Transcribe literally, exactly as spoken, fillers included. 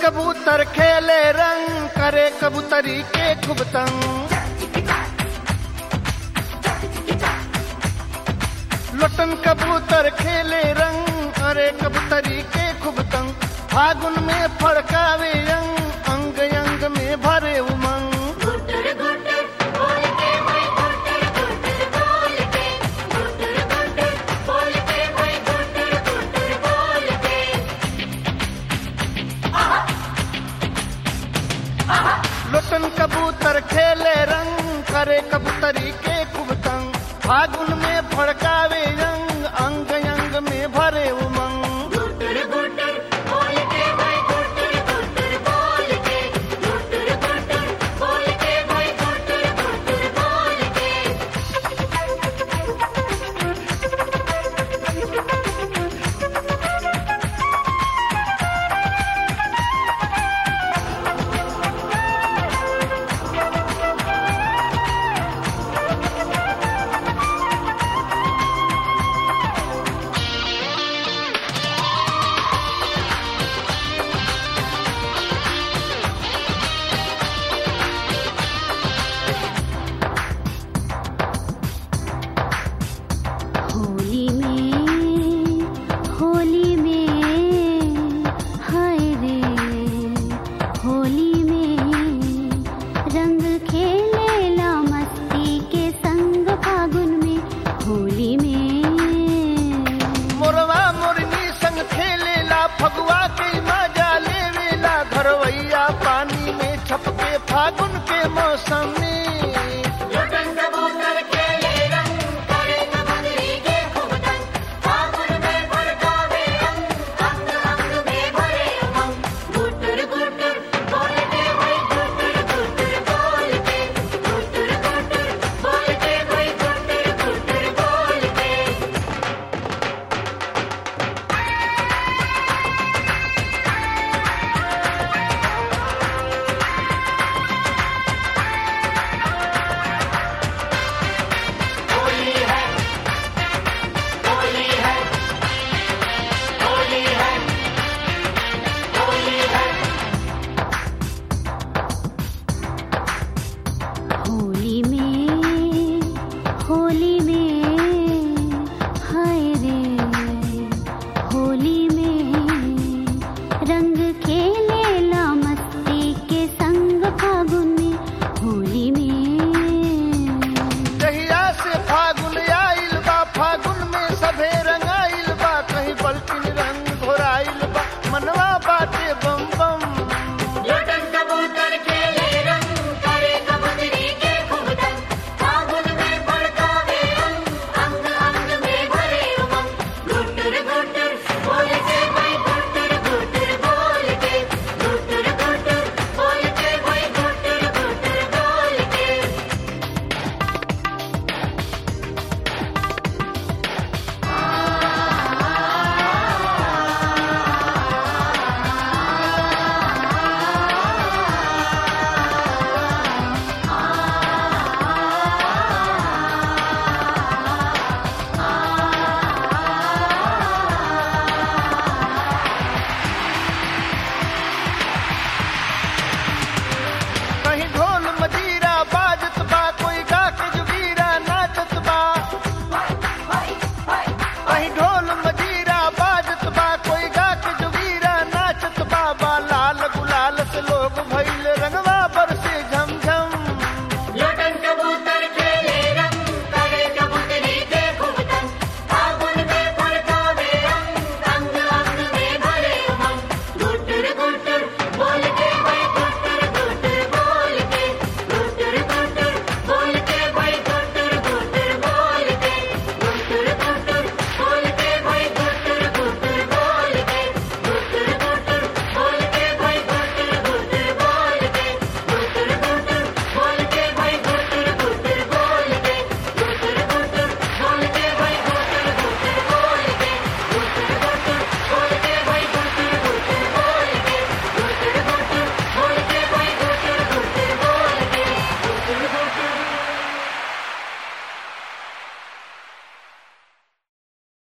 कबूतर खेले रंग करे कबूतरी के खूब तंग। लोटन कबूतर खेले रंग करे कबूतरी के खूब तंग। फागुन में फड़कावे अंग अंग अंग में भरे उमंग। लोटन कबूतर खेले रंग करे कबूतरी के खूब तंग। फागुन में फड़कावे रंग अंग अंग में भरे उमंग। फगुआ के मजा लेवेला घरवैया पानी में छपके फागुन के मौसम में। लोटन कबूतर खेले रंग करे कबूतरी के खूब तंग। फागुन में फड़कावे अंग अंग अंग में भरे उमंग। गुटर गुटर बोल के भाई गुटर गुटर बोल के गुटर गुटर बोल के भाई गुटर गुटर बोल के। होली